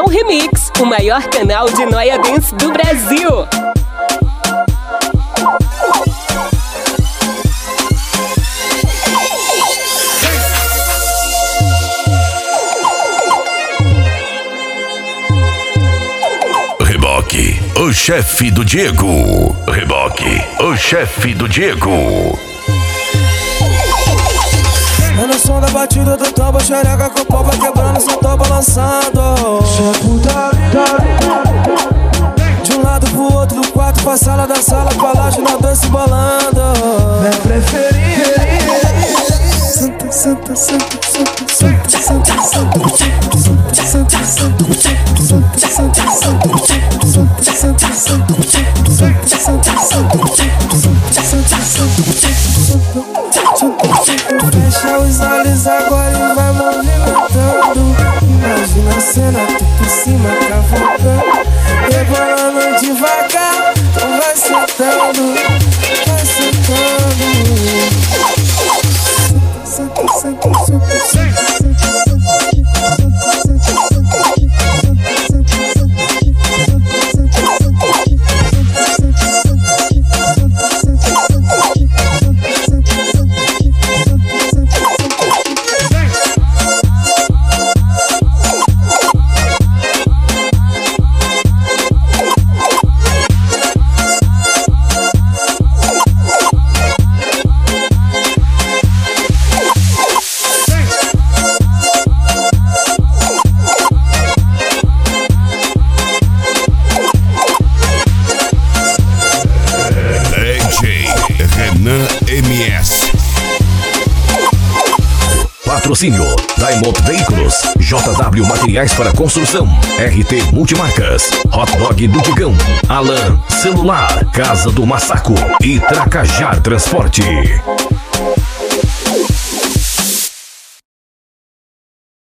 Domingão Remix, o maior canal de Noia Dance do Brasil. Reboque, o chefe do Diego. Reboque, o chefe do Diego. É no som da batida do toba, xereca com o pau vai quebrando, só tô balançando. De um lado pro outro do quarto, pra sala da sala, pra laje na dança bolando. Minha preferida. Santa, santa, santa, santa, santa, santa, santa, fecha os olhos agora e vai movimentando. Imagina a cena, tu por cima, cavocando, rebolando devagar, tu vai sentando, vai sentando. Senta, senta, senta, senta, MS. Patrocínio Daimop Veículos, JW Materiais para Construção, RT Multimarcas, Hot Dog do Digão, Alan Celular, Casa do Massaco e Tracajar Transporte.